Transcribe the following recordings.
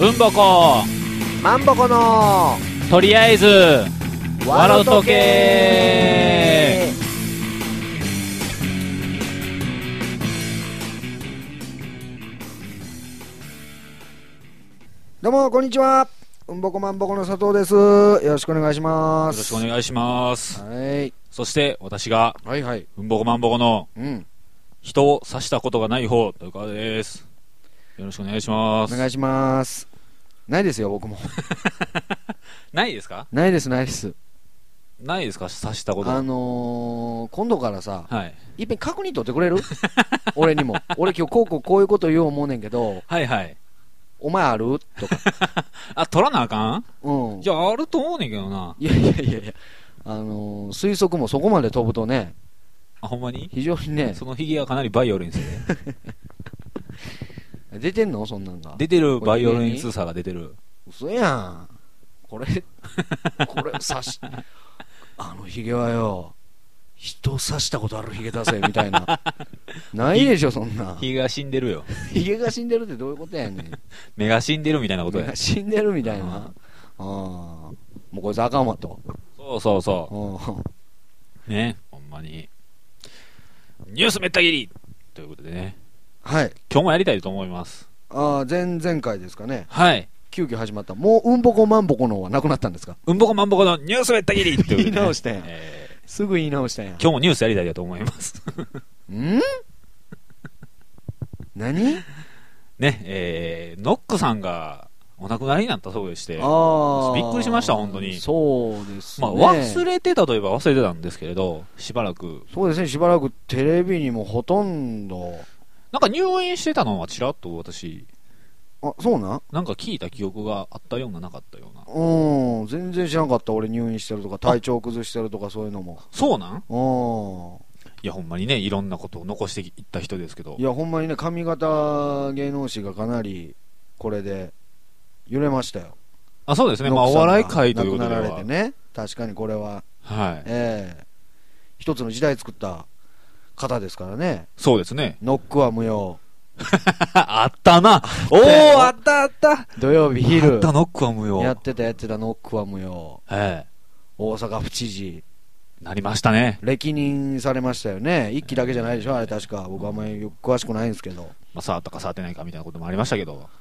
うんぼこまんぼこのとりあえずわろとけ。 どうもこんにちは。うんぼこまんぼこの佐藤です。よろしくお願いしまよす。 ろしくお願いします。 はい。 そして私がはいはい。 うんぼこまんぼこのうん。 人を刺したことがない方というかです。よろしくお願いします。 お願いします。ないですよ僕も。 ないですか？ ないですないです。 ないですか？刺したことは。 今度からさ、 はい。 いっぺん確認取ってくれる？俺にも。俺今日こういうこと言おう思うねんけど、 はいはい。 お前あるとか。 あ、取らなあかん？ うん。 いや、あると思うねんけどな。 いやいやいやいや。推測もそこまで飛ぶとね、 あ、ほんまに？ 非常にね、 そのヒゲがかなりバイオレンスで。 出てんのそんなんが。 出てる、バイオレンスさが出てる。 嘘やん。これ刺し、ヒゲはよ、人刺したことあるヒゲ出せ、みたいな。ないでしょ、そんな。 ヒゲが死んでるよ。 ヒゲが死んでるってどういうことやねん。 目が死んでるみたいなことや。 死んでるみたいな。もうこいつあかんわと。 そうそうそうね、ほんまにニュースめった切りということでね、 はい。 今日もやりたいと思います。 前々回ですかね。 はい。 急遽始まった。もううんぼこまんぼこのはなくなったんですか？ うんぼこまんぼこのニュースめった切りっていう、ね、 言い直したやん、すぐ言い直したやん。 今日もニュースやりたいと思いますん何ね、ノックさんがお亡くなりになったそうでして、びっくりしました本当に。 そうですね。 忘れてたといえば忘れてたんですけれど、しばらく。 そうですね、しばらくテレビにもほとんど。 なんか入院してたのはちらっと私、 そうなん？ なんか聞いた記憶があったようななかったような。 全然知らなかった。俺入院してるとか体調崩してるとかそういうのも。 そうなん？いやほんまにね、いろんなことを残していった人ですけど。 いやほんまにね、上方芸能史がかなりこれで揺れましたよ。 あ、そうですね。まあお笑い界ということでは亡くなられてね、確かにこれは、 はい。 一つの時代作った方ですからね。 そうですね。 ノックは無用。 あったな。おー、あったあった。 土曜日昼。 あったノックは無用。 やってたノックは無用。大阪府知事。 なりましたね。 歴任されましたよね。一期だけじゃないでしょ、あれ確か。僕はあんまり詳しくないんですけど。 まあ、触ったか触ってないかみたいなこともありましたけど。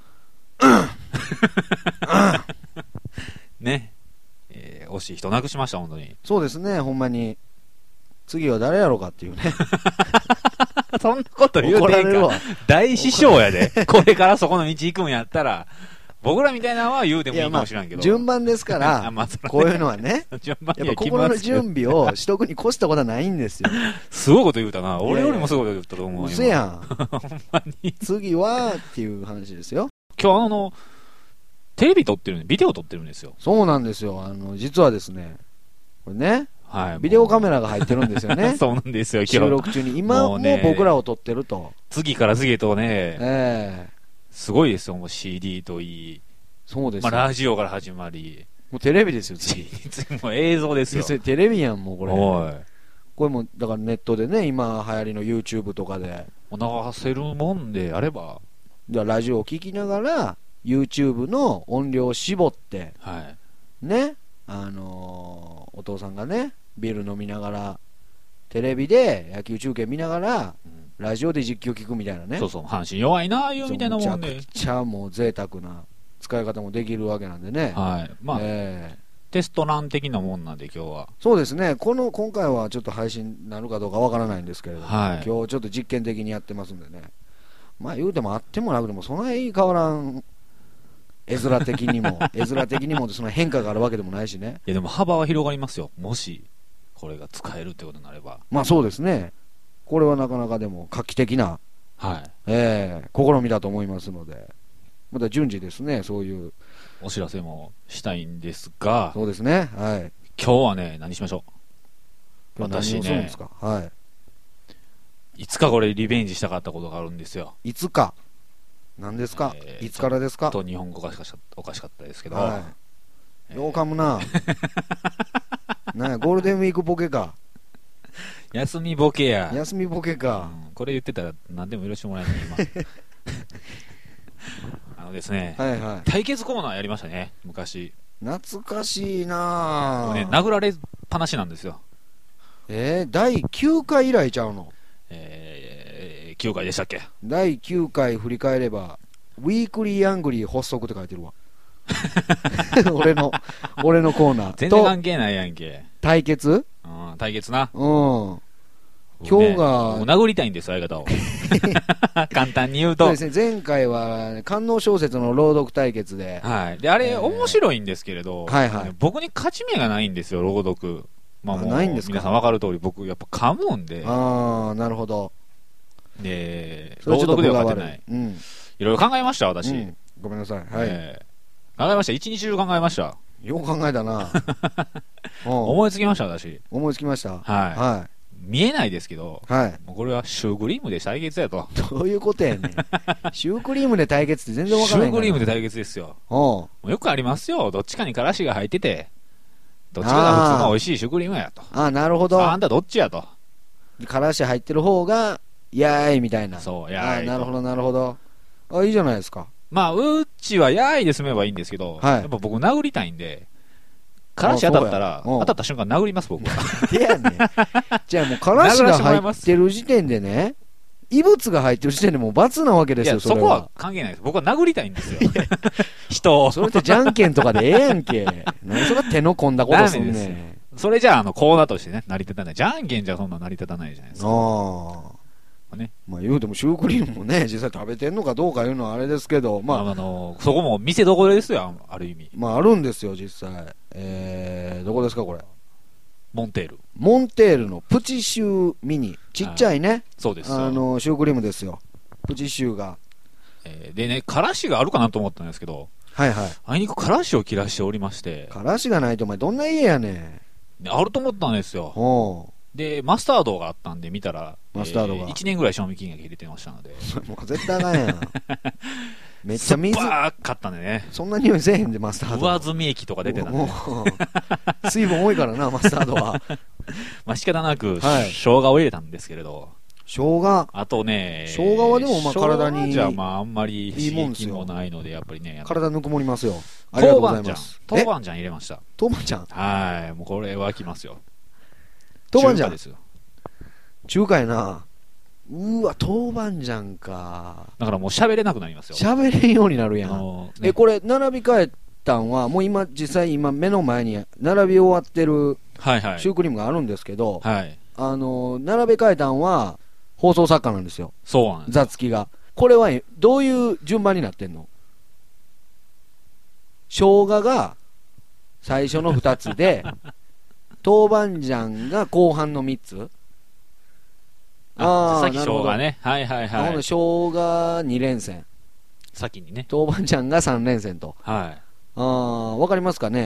ね。惜しい人なくしました、本当に。 そうですね、ほんまに。次は誰やろうかっていうね。 そんなこと言うてんか。大師匠やで。これからそこの道行くんやったら、僕らみたいなのは言うてもいいかもしれんけど。 順番ですから、こういうのはね、 順番やっぱ心の準備をしとくに越したことはないんですよ。 すごいこと言うたな。俺よりもすごいこと言ったと思う。 嘘やん。 ほんまに。 次はっていう話ですよ。 今日テレビ撮ってるんで、ビデオ撮ってるんですよ。 そうなんですよ。実はですね、これね、 はい、 ビデオカメラが入ってるんですよね。 そうなんですよ、 収録中に。今も僕らを撮ってると。 次から次へとね、すごいですよ、もう CD といい。 そうです、 まあ、ラジオから始まり。 もうテレビですよ、次。 もう映像ですよ。 それテレビやん、もうこれ。これも、だからネットでね、今流行りの YouTube とかで。 流せるもんであれば。 ラジオを聞きながら、YouTube の音量を絞って、ね、お父さんがね、ビール飲みながら、テレビで野球中継見ながら、ラジオで実況聞くみたいなね。 そうそう、阪神弱いなーいうみたいなもんで。 めちゃくちゃもう贅沢な使い方もできるわけなんでね。 まあ、テストラン的なもんなんで今日は。 そうですね。今回はちょっと配信になるかどうかわからないんですけれども、今日ちょっと実験的にやってますんでね。まあ言うてもあってもなくてもそんなに変わらん。絵面的にもその変化があるわけでもないしね。 いやでも幅は広がりますよ。もしこれが使えるってことになれば。 まあそうですね。これはなかなかでも画期的な、試みだと思いますので、また順次ですね、そういうお知らせもしたいんですが。 そうですね。はい。 今日はね、何しましょう。 私ね、 いつかこれリベンジしたかったことがあるんですよ。 いつか。何ですか、いつからですか。 と日本語がおかしかったですけど、 よう噛むな。なんやゴールデンウィークボケか。 休みボケや。 休みボケか、 これ言ってたら何でも許してもらえない今ですね、 はいはい。 対決コーナーやりましたね、昔。 懐かしいなぁ。 ね、殴られっぱなしなんですよ。 第9回以来ちゃうの 9回でしたっけ。 第9回振り返れば、ウィークリーアングリー発足って書いてるわ。俺のコーナー。 全然関係ないやんけ。 対決？ うん、対決な。 うん。今日が、 もう殴りたいんです、相方を。簡単に言うと。 そうですね、前回は、官能小説の朗読対決で。 はい。で、あれ、面白いんですけれど、 はいはい。 僕に勝ち目がないんですよ、朗読。まあもう、 ないんですか？ 皆さん分かる通り、僕、やっぱ噛むんで。 ああ、なるほど。 で、朗読では勝てない。 うん。 いろいろ考えました、私。 うん、ごめんなさい。はい。 考えました。一日中考えました。 よう考えたな。 思いつきました、私。 思いつきました。 はい。はい。見えないですけど、 はい。 もうこれはシュークリームで対決やと。 どういうことやねん。シュークリームで対決って全然わからない。 シュークリームで対決ですよ。よくありますよ。どっちかにからしが入ってて、どっちかが普通の美味しいシュークリームやと。 ああ、なるほど。 あんたどっちやと。 からし入ってる方が、やーいみたいな。 そう、やーい。 なるほど、なるほど。あ、いいじゃないですか。 まあ、うちはやーいで済めばいいんですけど、はい、やっぱ僕殴りたいんで、からし当たったら、当たった瞬間殴ります、僕は。 でやねん。じゃあもう、からしが入ってる時点でね、異物が入ってる時点でもう罰なわけですよ、 そこは関係ないです。僕は殴りたいんですよ。人を。 それってじゃんけんとかでええやんけ。何それ手の込んだことすんねん。それじゃあ、コーナーとしてね、成り立たない。じゃんけんじゃそんな成り立たないじゃないですか。 ね、まあ言うてもシュークリームもね、実際食べてんのかどうかいうのはあれですけど、まあ、 そこも店どころですよ、ある意味。 まああるんですよ、実際。どこですか、これ。 モンテール。 モンテールのプチシューミニ。ちっちゃいね。 そうです。シュークリームですよ。プチシューが。 でね、からしがあるかなと思ったんですけど、 はいはい。 あいにくからしを切らしておりまして。 からしがないとお前どんな家やねん。あると思ったんですよ。で、マスタードがあったんで見たら、 マスタードが。 1年ぐらい賞味期限が切れてましたので。 もう絶対あかんやん。めっちゃ水。 ばーかったんでね。 そんな匂いせえへんで、マスタード。 上澄み液とか出てたんで。 水分多いからな、マスタードは。 まあ仕方なく、生姜を入れたんですけれど。 生姜。 あとね、 生姜はでもまあ体に。 じゃあまああんまり刺激もないので、やっぱりね。 体ぬくもりますよ。ありがとうございます。 豆板醤入れました。 豆板醤？ はい。もうこれはきますよ。 豆板醤ですよ。 中華やな。うわ、豆板醤か。 だからもう喋れなくなりますよ。 喋れんようになるやん。これ、並び替えたんは、もう今、実際今目の前に並び終わってるシュークリームがあるんですけど、並べ替えたんは、放送作家なんですよ。 そうなんです。 座付きが。これは、どういう順番になってんの？生姜が最初の2つで、豆板醤が後半の3つ。 さっき生姜ね。はいはいはい。 生姜2連戦。 先にね。 豆板醤が3連戦と。 はい。 わかりますかね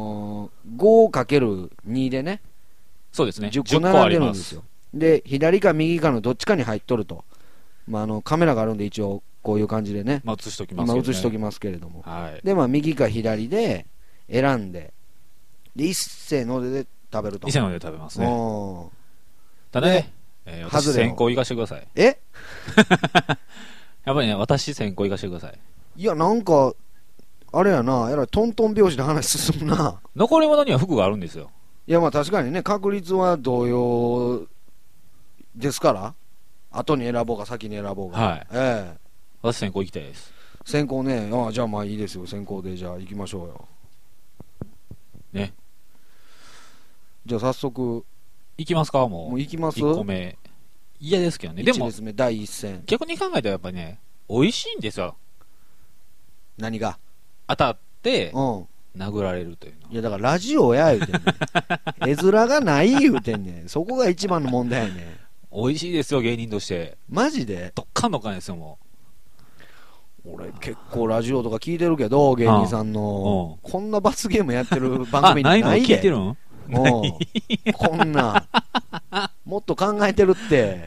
5×2 でね。 そうですね。 10個並んでるんですよ。で、左か右かのどっちかに入っとると。まあ、カメラがあるんで一応こういう感じでね。 まあ、映しときますけどね。 今映しときますけれども。 はい。 で、まあ、右か左で選んで、で、一斉ので食べると。 一斉ので食べますね。ただね、私先行行かしてください。やっぱりね、私先行行かしてください。 いや、なんか、あれやな、トントン拍子で話進むな。 残り物には服があるんですよ。 いや、まあ確かにね、確率は同様ですから、後に選ぼうか、先に選ぼうか。 はい。私先行行きたいです。 先行ね、じゃあまあいいですよ、先行で、じゃあ行きましょうよ。 ね。 じゃあ早速。 行きますか、もう。 もう行きます ?1 個目。嫌ですけどね。でも、 1列目、第1戦。 逆に考えたらやっぱりね、美味しいんですよ。 何が当たって、殴られるというの。 いや、だからラジオや言うてんねん。絵面がない言うてんねん。そこが一番の問題やねん。 美味しいですよ、芸人として。 マジでどっかんどっかんですよ、もう。俺結構ラジオとか聞いてるけど、芸人さんの。こんな罰ゲームやってる番組ないで。 ないの聞いてるんこんな。もっと考えてるって。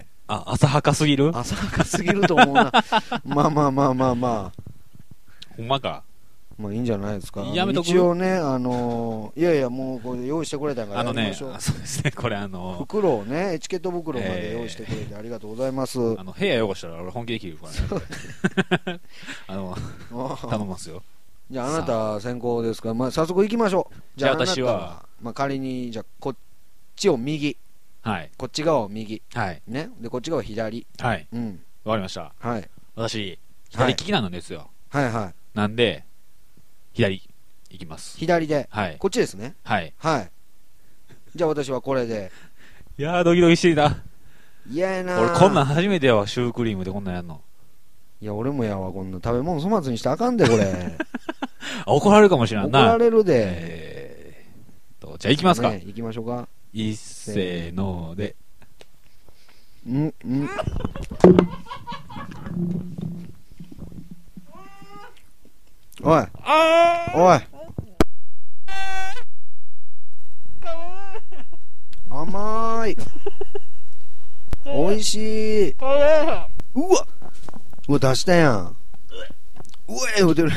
浅はかすぎる浅はかすぎると思うな。まあ。 ほんまか。 まあいいんじゃないですか。 やめとく。 一応ね、いやいや、もうこれ用意してくれたからやりましょう。 そうですね、これ袋をね、エチケット袋まで用意してくれてありがとうございます。部屋汚したら俺本気で切るからね。頼みますよ。 じゃああなた先行ですから、まあ早速行きましょう。 じゃあ私は、 まあ仮に、じゃあこっちを右。はい。こっち側を右。はい。ね。で、こっち側を左。はい。うん。 わかりました。はい。私、左利きなんですよ。はいはい。なんで、左、行きます。 左で。はい。こっちですね。はい。はい。じゃあ私はこれで。 いやー、ドキドキしてきた。 嫌やな。 俺こんなん初めてやわ、シュークリームでこんなんやんの。 いや、俺もやわ、こんな食べ物粗末にしてあかんで、これ。 怒られるかもしれんな。 怒られるで。 じゃあ行きますか。 行きましょうか。 いっせーので。 おい。おい。甘い。おいしい。うわ。うわ、出したやん。うわ、言うてる。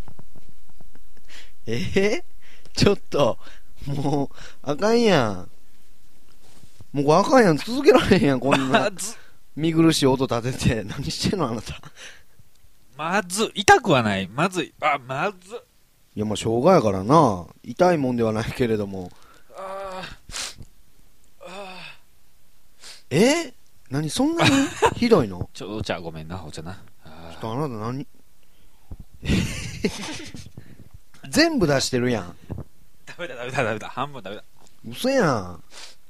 ちょっと、もう、あかんやん。もうこれあかんやん。続けられへんやん、こんな。見苦しい音立てて。何してんの、あなた。 まず、痛くはない。まずい。まず。 いや、まあ、生姜やからな。痛いもんではないけれども。何そんなにひどいの？ お茶ごめんな、お茶な。 ちょっとあなた何全部出してるやん。 食べた。半分食べた。 嘘やん。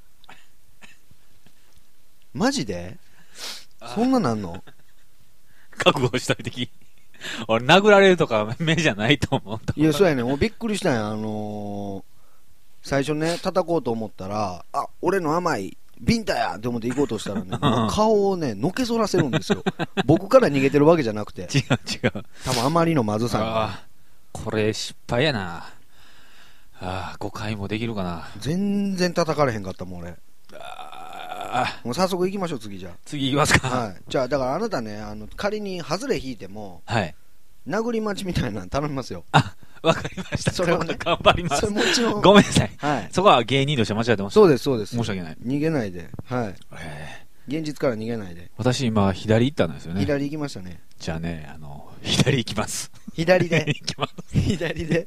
マジで？そんななんの？ 覚悟しといてき。俺殴られるとか目じゃないと思う。 いや、そうやねん。びっくりしたんや。最初ね、叩こうと思ったら、俺の甘いビンタやって思って行こうとしたらね、顔をね、のけぞらせるんですよ。僕から逃げてるわけじゃなくて。 違う。 多分あまりのまずさに。これ失敗やな。5回もできるかな。 全然叩かれへんかったもん、俺。もう早速行きましょう、次じゃあ。 次行きますか。 はい。じゃあ、だからあなたね、仮に外れ引いても、はい。殴り待ちみたいなの頼みますよ。 わかりました。 それをね、 頑張ります。 それもちろん。 ごめんなさい。はい。そこは芸人として間違えてます。 そうです。 申し訳ない。 逃げないで。はい。現実から逃げないで。 私今、左行ったんですよね。 左行きましたね。 じゃあね、左行きます。 左で。 行きます。 左で。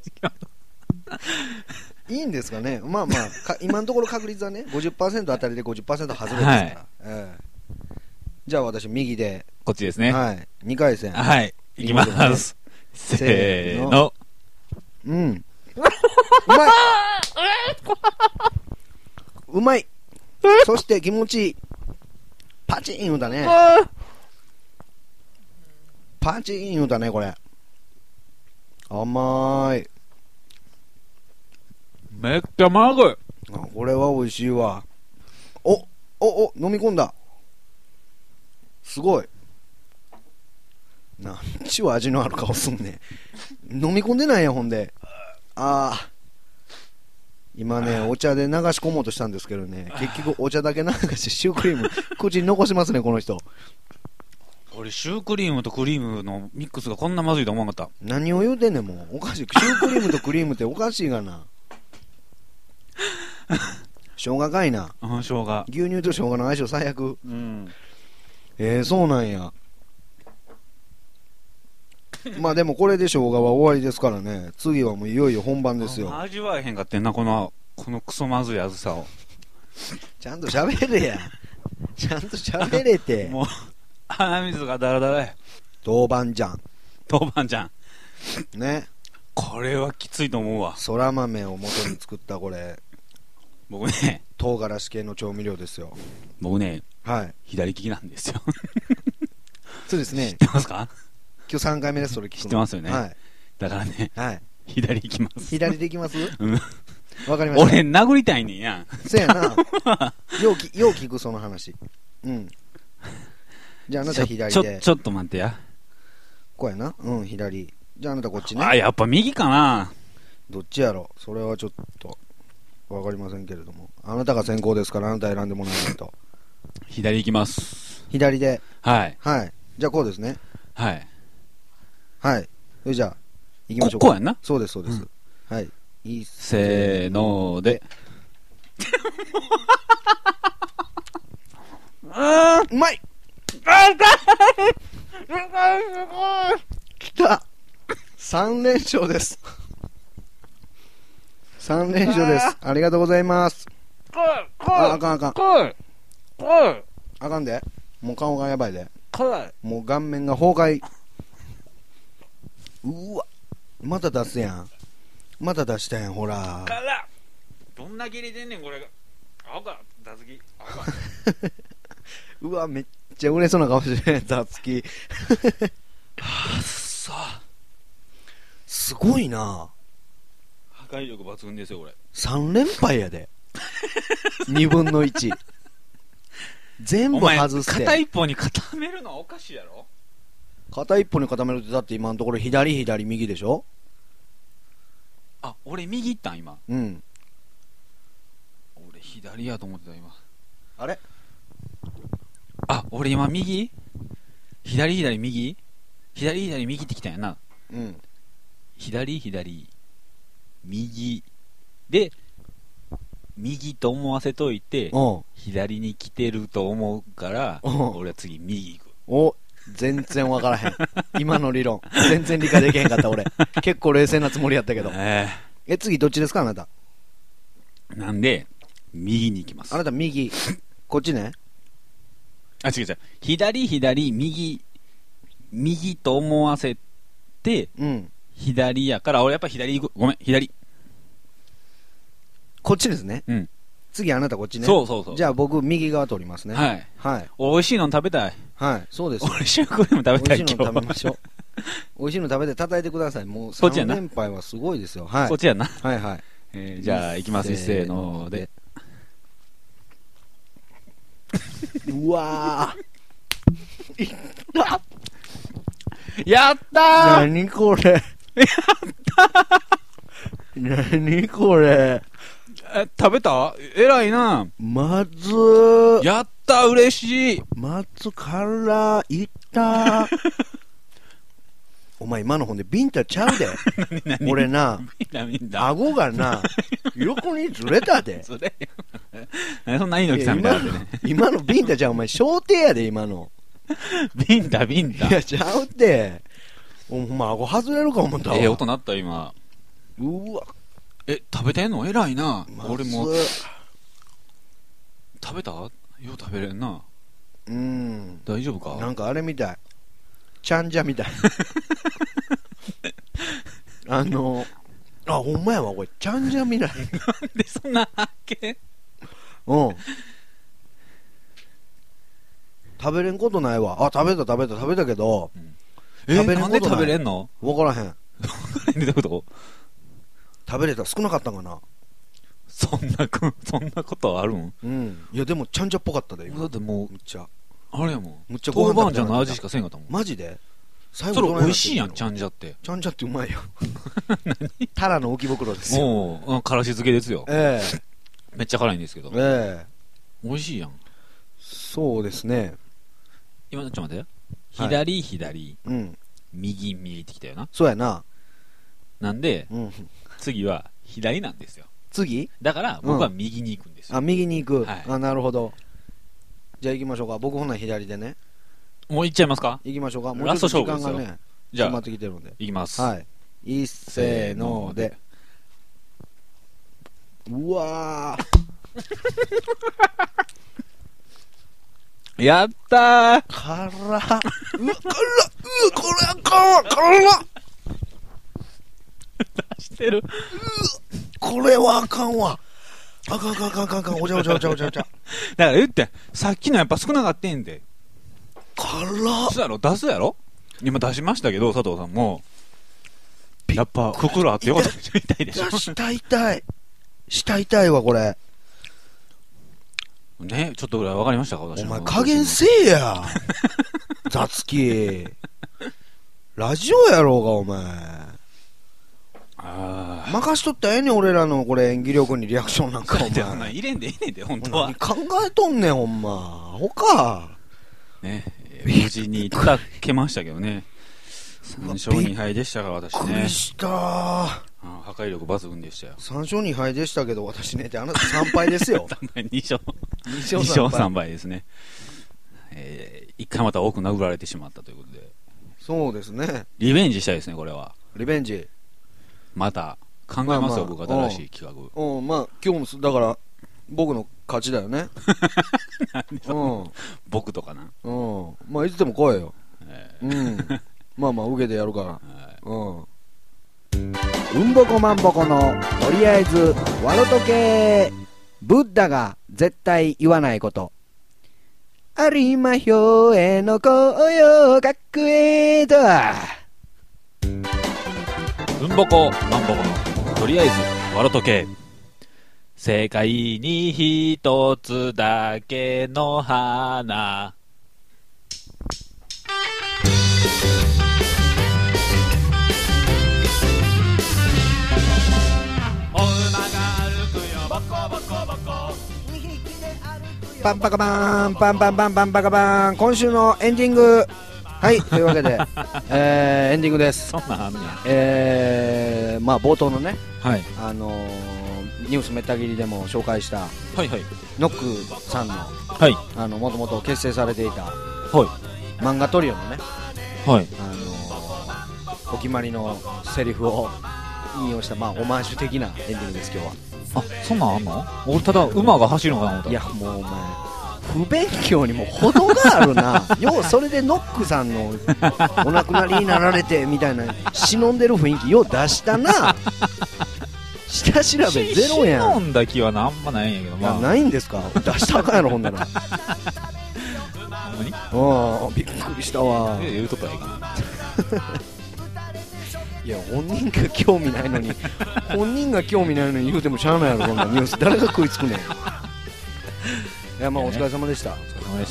いいんですかね。まあまあ、今のところ確率はね、50% 当たりで 50% 外れですから。はい。じゃあ私、右で。 こっちですね。 はい。2回戦。 はい。行きます。せーの。 うん。うまい。うまい。そして気持ちいい。パチン言うたね。パチン言うたね、これ。甘い。 めっちゃまぐい。 これは美味しいわ。飲み込んだ。すごい。なんちゅう味のある顔すんねん。飲み込んでないやん、ほんで。今ね、お茶で流し込もうとしたんですけどね、結局お茶だけ流してシュークリーム、口に残しますね、この人。 俺、シュークリームとクリームのミックスがこんなまずいと思わなかった。 何を言うてんねん、もう。おかしい。シュークリームとクリームっておかしいがな。生姜かいな。 生姜。 牛乳と生姜の相性最悪。うん。そうなんや。まあでもこれで生姜は終わりですからね。次はもういよいよ本番ですよ。 味わえへんかってんな、このクソまずいあずさを。 ちゃんと喋れや。ちゃんと喋れて。 もう、鼻水がダラダラや。 豆板醤。ね。 これはきついと思うわ。 そら豆を元に作ったこれ。 僕ね。 唐辛子系の調味料ですよ。 僕ね。 はい。 左利きなんですよ。 そうですね。 知ってますか？ 今日3回目です、それ聞くの。 知ってますよね。はい。だからね。はい。左行きます。 左で行きます？うん。わかりました。 俺、殴りたいねんやん。 そうやな。よう聞く、その話。うん。じゃああなた左で。 ちょっと待ってや。 こうやな。うん、左。じゃああなたこっちね。 やっぱ右かな。 どっちやろ。それはちょっと、わかりませんけれども。あなたが先行ですから、あなた選んでもらわないと。 左行きます。 左で。 はい。 はい。じゃあこうですね。 はい。 はい。それじゃあ、 行きましょうか。 こうやんな。 そうです、そうです。はい。 せーので。 うまいきた !3 連勝です。3連勝です。ありがとうございます。あかんあかん。あかんで。もう顔がやばいで。もう顔面が崩壊。うわ。また出すやん。また出したやん、ほら。 どんな切りでんねん、これが。青か、ダツキ。 うわ、めっちゃ売れそうな顔してる、ダツキ。 はぁ、さあ。 すごいな。 破壊力抜群ですよ、これ。 3連敗やで。2分の1。全部外して。 片一方に固めるのはおかしいやろ。 片一方に固めるってだって今のところ左左右でしょ。 あ、俺右行ったん今。 うん。 俺左やと思ってた今。 あれ？ あ、俺今右？左左右？左左右ってきたんやな。 うん。 左左右で右と思わせといて左に来てると思うから俺は次右行く。 お、全然わからへん。今の理論全然理解できへんかった俺。結構冷静なつもりやったけど。次どっちですかあなた。 なんで右に行きます。 あなた右。こっちね。 あ、違う違う。左左右右と思わせて、 うん、 左やから俺やっぱ左行く。ごめん、左。 こっちですね。 うん。 次あなたこっちね。 そうそうそう。 じゃあ僕右側取りますね。 はい。 はい。 美味しいの食べたい。 はい。そうです。 俺シュークリーム食べたい。 美味しいの食べましょう。美味しいの食べて叩いてください。もう3連敗はすごいですよ。はい。 こっちやな。 はいはい。 じゃあ行きます。せーので。 うわー。いったやったー。 何これ。やったー。何これ。 食べた？偉いな。 まずー。 やったー、嬉しい。 まずからいったー。お前今のほんでビンタちゃうで。俺な、顎がな、横にずれたで。 それそんな猪木さんみたいなね。 今のビンタちゃう、お前小手やで今の。 ビンタビンタ。 いやちゃうって。お前顎外れるか思ったわ。 音鳴った今。 うわ。 食べてんの偉いな。俺も。食べた？よう食べれんな。大丈夫か？ なんかあれみたい。ちゃんじゃみたい。ほんまやわ、これ、ちゃんじゃみたい。なんでそんな発見？ うん。食べれんことないわ。あ、食べたけど。 食べれんことない。なんで食べれんの？ わからへん。 どういうこと？ 食べれた少なかったんかな。 そんなことあるん？ うん。いや、でも、ちゃんじゃっぽかったで、今。 だってもう、 むっちゃ。 あれやもん。 むっちゃ豆板醤の味しかせんかったもん。 マジで？ 最後それ美味しいやん、ちゃんじゃって。 ちゃんじゃってうまいよ。何？タラの置き袋ですよ。 もう、からし漬けですよ。めっちゃ辛いんですけど。美味しいやん。 そうですね。 今、ちょっと待って。左、左。右、右ってきたよな。 そうやな。 なんで、次は左なんですよ。 次？ だから、僕は右に行くんですよ。 あ、右に行く。あ、なるほど。じゃあ行きましょうか。僕ほな左でね。 もう行っちゃいますか？ 行きましょうか。 もうちょっと時間がね、 じゃあ、迫ってきてるんで。 行きます。 はい。いっせーので。うわー。やったー。 辛っ。うわ、辛っ。これあかんわ。辛っ。 出してる。 これはあかんわ。あかん。お茶。だから言って、さっきのやっぱ少なかったんで。 辛っ。 出すやろ今出しましたけど、佐藤さんも。やっぱ、袋あってよかった。痛いでしょ。 下痛いわ、これ。 ね、ちょっとぐらい分かりましたか？私お前、加減せえや。雑き。ラジオやろうが、お前。任しとったらええねん、俺らのこれ演技力にリアクションなんか、お前。 入れんでええねんで、本当は。 何考えとんねん、ほんま。ほか。 ね、無事に叩けましたけどね。 3勝2敗でしたから私ね。 びっくりした。 破壊力抜群でしたよ。 3勝2敗でしたけど私ねってあなた3敗ですよ。 2勝3敗ですね。1回また多く殴られてしまったということで。 そうですね。 リベンジしたいですね、これは。 リベンジ。 また考えますよ、僕新しい企画。 まあ今日もだから僕の勝ちだよね。 僕とかな。 まあいつでも来いよ。まあまあ受けてやるから。うんぼこまんぼこのとりあえずわろとけ。ブッダが絶対言わないこと。有馬兵衛の紅葉学園とは。 うんぼこまんぼこのとりあえずわろとけ。世界に一つだけの花。 パンパカバーンパンパンパンパンパカバーン。今週のエンディング。はいというわけで、エンディングです。 そんなんあんねや。まあ冒頭のね、 はい、 ニュースめった切りでも紹介した、 はいはい、 ノックさんの、 はい、 もともと結成されていた、 はい、 漫画トリオのね、 はい、 お決まりのセリフを引用した、まあオマージュ的なエンディングです今日は。 あ、そんなんあんの？俺ただ馬が走るのかな思った。 いやもうお前不勉強にも程があるな。ようそれでノックさんのお亡くなりになられてみたいな忍んでる雰囲気よう出したな。下調べゼロやん。 忍んだ気はあんまないんやけど、まあ、 ないんですか。出したらあかんやろほんなら。 ほんまに？ びっくりしたわ。 言うとったらいいかな。 いや本人が興味ないのに本人が興味ないのに言うてもしゃあないやろこんなニュース。誰が食いつくねん。いやまあお疲れ様でした。お疲れ様でした。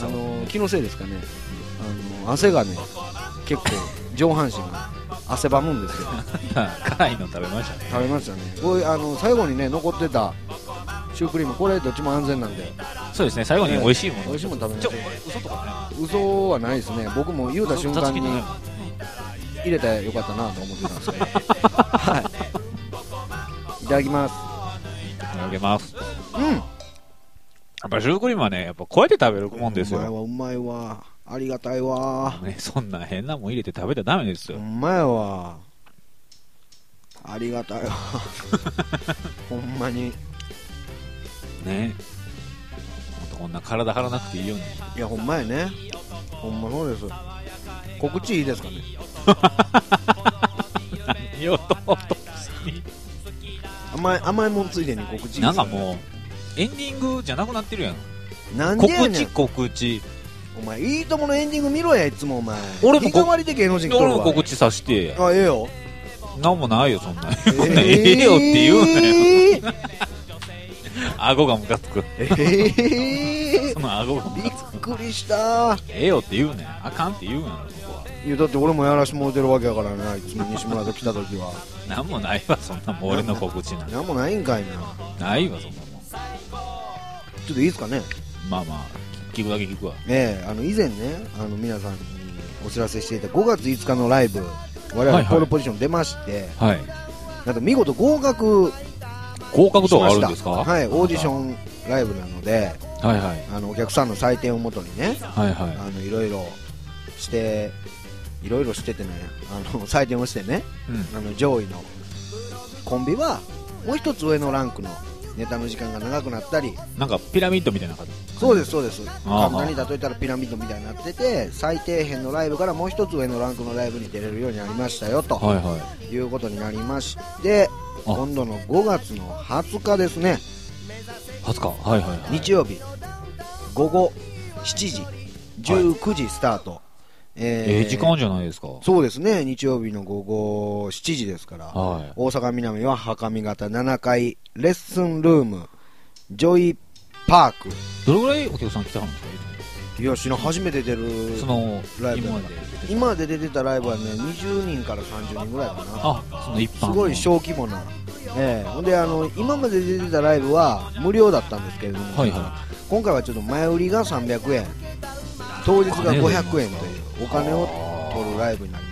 気のせいですかね。汗がね結構上半身が汗ばむんですけど。 辛いの食べましたね。 食べましたね。これ最後にね残ってたシュークリーム、これどっちも安全なんで。 そうですね。最後に美味しいもの、 美味しいもの食べましょう。 嘘とかね。 嘘はないですね。僕も言うた瞬間に入れたらよかったなと思ってたんですけど。はい。いただきます。 いただきます。やっぱシュークリームはね、やっぱこうやって食べるもんですよ。 うまいわ。ありがたいわ。 ね、そんな変なもん入れて食べたらダメですよ。 うまいわ。ありがたいわ。ほんまに。 ね。こんな体張らなくていいように。 いやほんまやね。ほんまそうです。告知いいですかね。 何をとに甘いもんついでに告知いいですかね。 なんかもうエンディングじゃなくなってるやん。 なんでやねん。 告知お前いいとものエンディング見ろやいつもお前。 俺も日替わりで芸能人来とるわ。 俺も告知させて。 あ、ええよ。 なんもないよそんな。ええよって言うなよ。顎がムカつく。その顎がムカつく。 びっくりした。 ええよって言うねん。あかんって言うなよそこは。 いやだって俺もやらしてもらってるわけやからね。いつも西村と来た時は。 なんもないわそんなもん。俺の告知なんもないんかいな。ないわそんなもん。 ちょっといいですかね。 まあまあ聞くだけ聞くわ。 以前ね皆さんにお知らせしていた5月5日のライブ、我々ポールポジション出まして、 はい、 なんと見事合格とかあるんですか。 はい、オーディションライブなので、 はいはい、 お客さんの採点をもとにね、 はいはい、 いろいろしててね、採点をしてね、上位のコンビはもう一つ上のランクのネタの時間が長くなったり、 なんかピラミッドみたいな感じ。 そうですそうです。簡単に例えたらピラミッドみたいになってて、最底辺のライブからもう一つ上のランクのライブに出れるようになりましたよと、はいはい、いうことになりまして、今度の5月の20日ですね。 20日、はいはいはい、 日曜日午後7時19時スタート、 時間じゃないですか。 そうですね。日曜日の午後7時ですから、はい、大阪南は墓見型7階レッスンルームジョイパーク。 どれぐらいお客さん来てはるんですか。 いや初めて出るそのライブ。今まで出てたライブはね20人から30人ぐらいかな。 あ、その一般のすごい小規模な。ほんで今まで出てたライブは無料だったんですけれども、はいはい、今回はちょっと前売りが300円当日が500円というお金を取るライブになりますんで、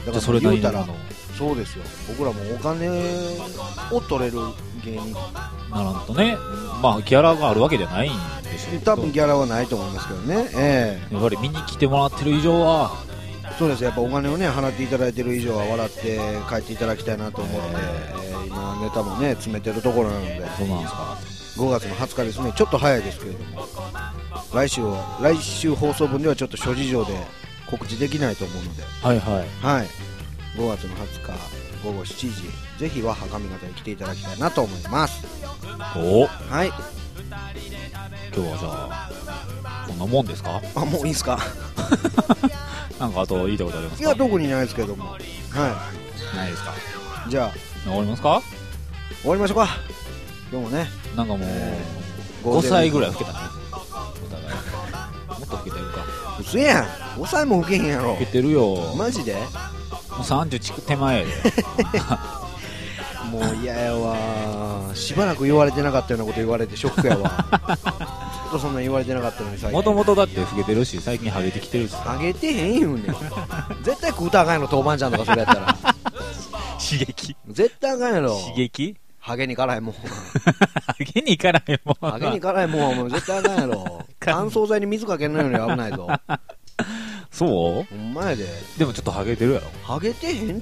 だから言うたらそうですよ、僕らもお金を取れる芸人ならんとね、まあギャラがあるわけじゃないんでしょうけど、 多分ギャラはないと思いますけどね、 やっぱり見に来てもらってる以上はそうです、やっぱお金をね払っていただいてる以上は笑って帰っていただきたいなと思って、今ネタもね詰めてるところなので。 そうなんですか。 5月の20日ですね、ちょっと早いですけれども、来週放送分ではちょっと諸事情で告知できないと思うので、 はいはいはい、5月の20日午後7時、ぜひは上方に来ていただきたいなと思います。 お、 はい、 今日はじゃあこんなもんですか。 あ、もういいですかなんかあと言いたいことありますか。 いや、特にないですけども、はい、 ないですか。 じゃあ終わりますか。 終わりましょうか。今日もね、 なんかもう、5歳ぐらい老けたね、お互い。もっと老けてるか。 嘘やん、5歳も老けへんやろ。 老けてるよ。 マジで。 もう30近く手前やでもう嫌やわ、しばらく言われてなかったようなこと言われてショックやわずっとそんな言われてなかったのに、 もともとだって老けてるし、最近ハゲてきてるし。 ハゲてへん言うねん絶対食うたらあかんやろ、豆板醤とかそれやったら刺激絶対あかんやろ。 刺激ハゲに辛いもんハゲに辛いもん。 ハゲに辛いもんはもう絶対あかんやろ乾燥剤に水かけんのように危ないぞそうほんまやで。 でもちょっとハゲてるやろ。 ハゲてへんって、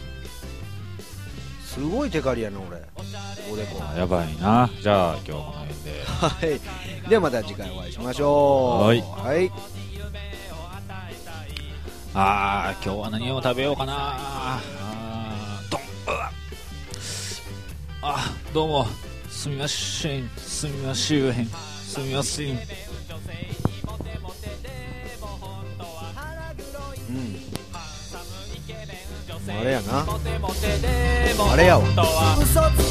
すごいテカリやな俺。おでこやばいな。じゃあ今日はこの辺ではいではまた次回お会いしましょう。 はい、 はい、 今日は何を食べようかな。どうもすみません、すみません、すみません。 あれやな、あれやわ。 嘘つ